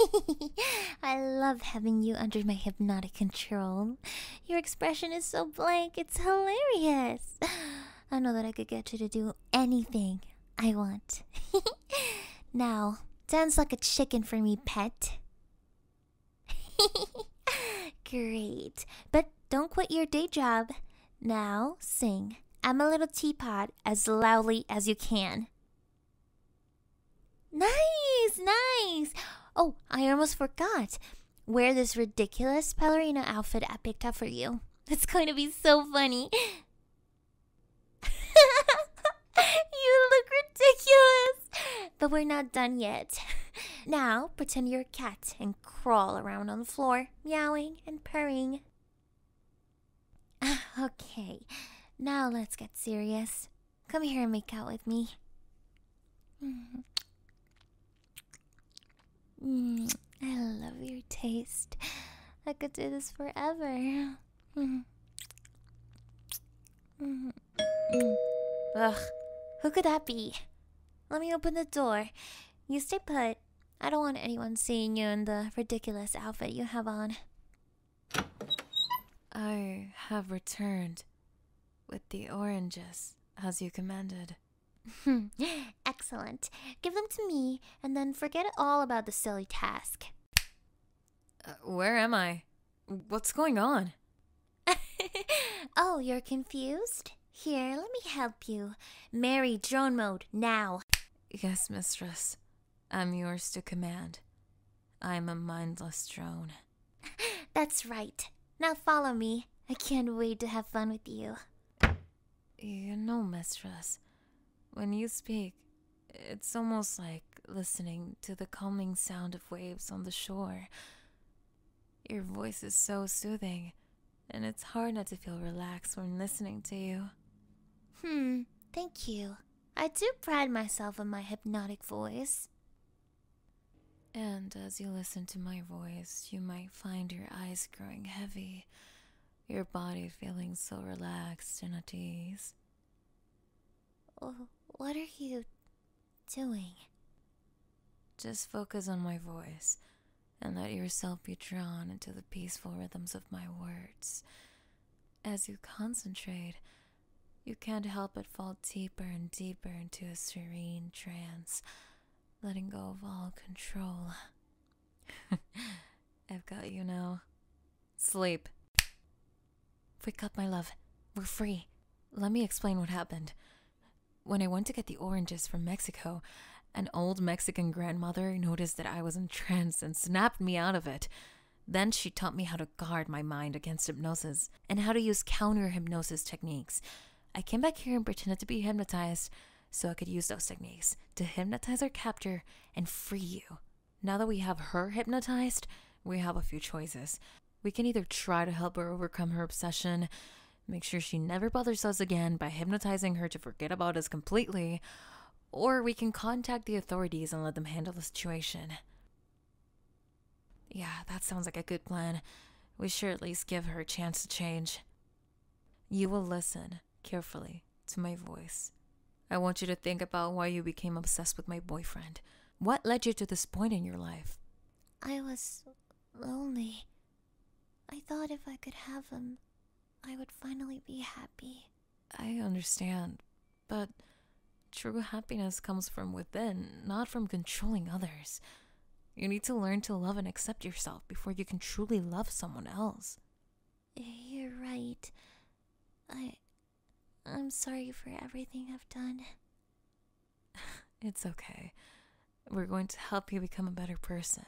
I love having you under my hypnotic control. Your expression is so blank, it's hilarious. I know that I could get you to do anything I want. Now, dance like a chicken for me, pet. Great. But don't quit your day job. Now, sing I'm a Little Teapot as loudly as you can. Nice, nice. Oh, I almost forgot. Wear this ridiculous ballerina outfit I picked up for you. It's going to be so funny. You look ridiculous. But we're not done yet. Now, pretend you're a cat and crawl around on the floor, meowing and purring. Okay, now let's get serious. Come here and make out with me. I love your taste. I could do this forever. Ugh, who could that be? Let me open the door. You stay put. I don't want anyone seeing you in the ridiculous outfit you have on. I have returned with the oranges, as you commanded. Excellent. Give them to me, and then forget all about the silly task. Where am I? What's going on? Oh, you're confused? Here, let me help you. Marry drone mode, now. Yes, mistress. I'm yours to command. I'm a mindless drone. That's right. Now follow me. I can't wait to have fun with you. You know, mistress, when you speak, it's almost like listening to the calming sound of waves on the shore. Your voice is so soothing, and it's hard not to feel relaxed when listening to you. Thank you. I do pride myself on my hypnotic voice. And as you listen to my voice, you might find your eyes growing heavy, your body feeling so relaxed and at ease. What are you doing? Just focus on my voice and let yourself be drawn into the peaceful rhythms of my words. As you concentrate, you can't help but fall deeper and deeper into a serene trance, letting go of all control. I've got you now. Sleep. Wake up, my love. We're free. Let me explain what happened. When I went to get the oranges from Mexico, an old Mexican grandmother noticed that I was in trance and snapped me out of it. Then she taught me how to guard my mind against hypnosis and how to use counter-hypnosis techniques. I came back here and pretended to be hypnotized so I could use those techniques to hypnotize our captor and free you. Now that we have her hypnotized, we have a few choices. We can either try to help her overcome her obsession, make sure she never bothers us again by hypnotizing her to forget about us completely, or we can contact the authorities and let them handle the situation. Yeah, that sounds like a good plan. We should at least give her a chance to change. You will listen carefully to my voice. I want you to think about why you became obsessed with my boyfriend. What led you to this point in your life? I was lonely. I thought if I could have him, I would finally be happy. I understand, but true happiness comes from within, not from controlling others. You need to learn to love and accept yourself before you can truly love someone else. You're right. I'm sorry for everything I've done. It's okay. We're going to help you become a better person.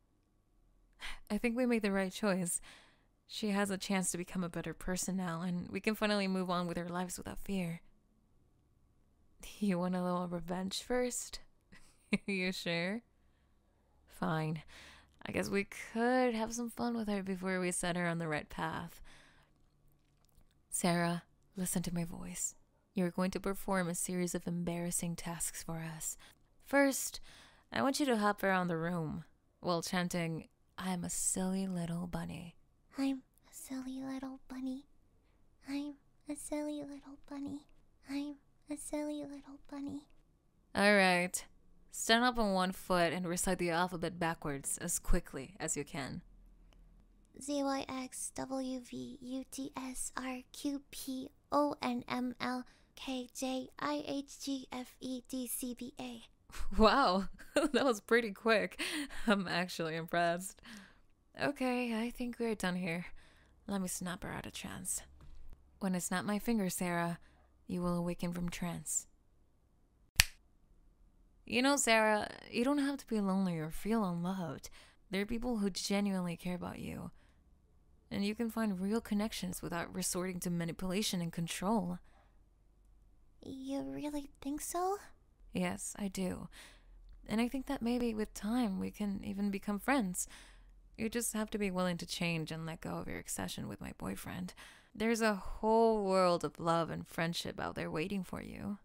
I think we made the right choice. She has a chance to become a better person now, and we can finally move on with our lives without fear. You want a little revenge first? You sure? Fine. I guess we could have some fun with her before we set her on the right path. Sarah, listen to my voice. You're going to perform a series of embarrassing tasks for us. First, I want you to hop around the room while chanting, "I'm a silly little bunny." I'm a silly little bunny. I'm a silly little bunny. I'm a silly little bunny. All right. Stand up on one foot and recite the alphabet backwards as quickly as you can. ZYXWVUTSRQPONMLKJIHGFEDCBA. Wow, that was pretty quick. I'm actually impressed. Okay, I think we're done here. Let me snap her out of trance. When I snap my fingers, Sarah, you will awaken from trance. You know, Sarah, you don't have to be lonely or feel unloved. There are people who genuinely care about you. And you can find real connections without resorting to manipulation and control. You really think so? Yes, I do. And I think that maybe with time we can even become friends. You just have to be willing to change and let go of your obsession with my boyfriend. There's a whole world of love and friendship out there waiting for you.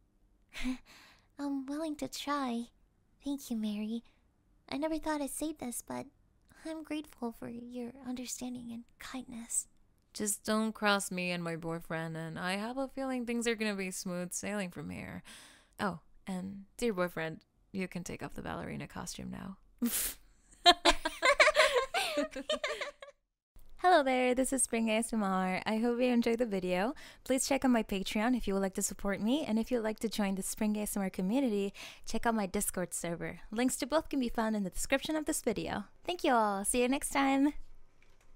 I'm willing to try. Thank you, Mary. I never thought I'd say this, but I'm grateful for your understanding and kindness. Just don't cross me and my boyfriend, and I have a feeling things are gonna be smooth sailing from here. Oh, and dear boyfriend, you can take off the ballerina costume now. Hello there, this is Spring ASMR. I hope you enjoyed the video. Please check out my Patreon if you would like to support me, and if you'd like to join the Spring ASMR community, check out my Discord server. Links to both can be found in the description of this video. Thank you all. See you next time.